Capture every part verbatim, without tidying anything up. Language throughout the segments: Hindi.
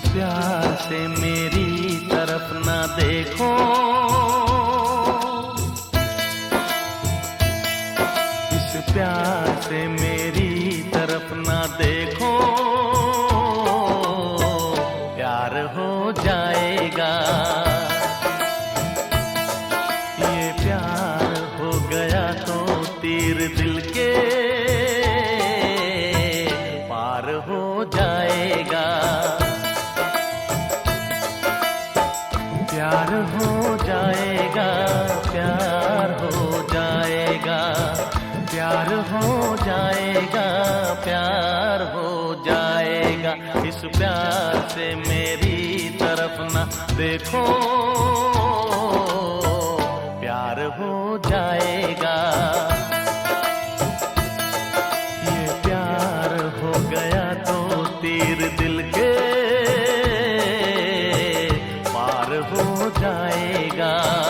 प्यार से मेरी तरफ ना देखो, इस प्यार से मेरी तरफ ना देखो, प्यार हो जाएगा। ये प्यार हो गया तो तीर दिल के पार हो जाएगा। प्यार हो जाएगा, प्यार हो जाएगा, प्यार हो जाएगा, प्यार हो जाएगा। इस प्यार से मेरी तरफ ना देखो, प्यार हो जाएगा। ये प्यार हो गया तो तीर दिल के पार हो जाएगा।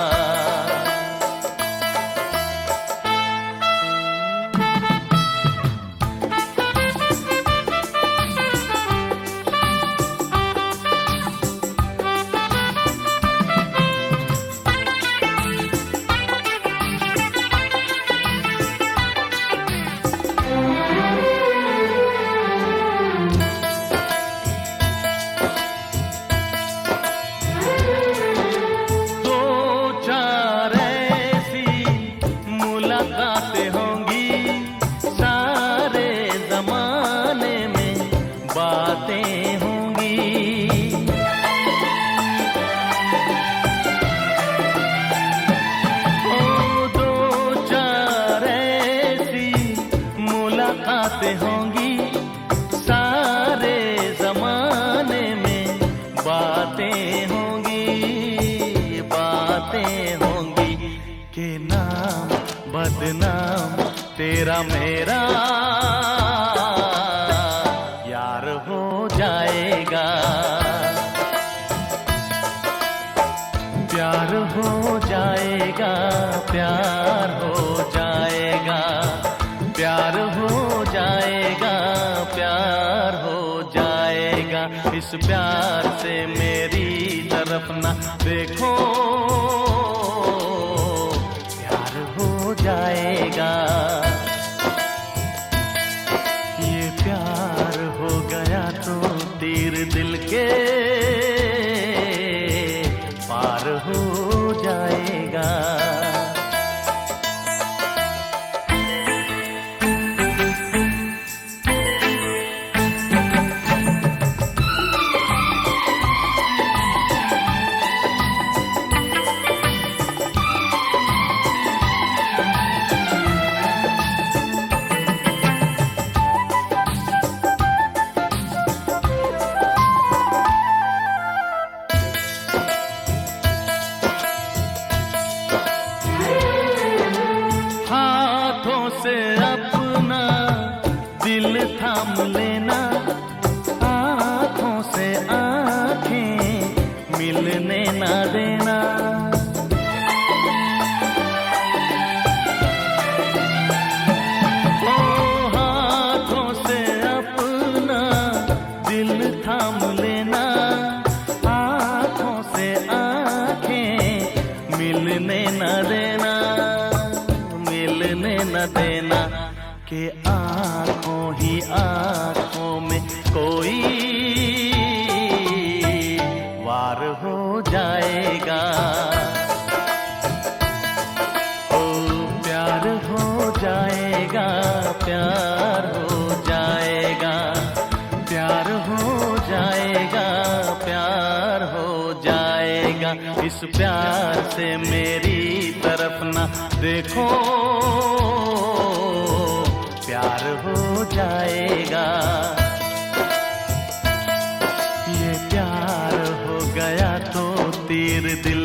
मुलाकातें होंगी सारे जमाने में, बातें होंगी। ओ दो चार ऐसी मुलाकातें होंगी सारे जमाने में, बातें होंगी, बातें होंगी। के नाम बदनाम तेरा मेरा यार हो जाएगा। प्यार हो जाएगा, प्यार हो जाएगा, प्यार हो जाएगा, प्यार हो जाएगा। इस प्यार से मेरी तरफ ना देखो, हो जाएगा। ये प्यार हो गया तो तीर दिल के पार हो जाएगा। से अपना दिल थाम लेना, आँखों से आँखें मिलने ना देना। ओ हाथों से अपना दिल थाम लेना, आँखों से आँखें मिलने ना देना, मिलने न देना। कि आँखों ही आँखों में कोई वार हो जाएगा। ओ प्यार हो जाएगा, प्यार हो जाएगा, प्यार हो जाएगा, प्यार हो जाएगा। इस प्यार से मेरी तरफ ना देखो, प्यार हो जाएगा। ये प्यार हो गया तो तीर दिल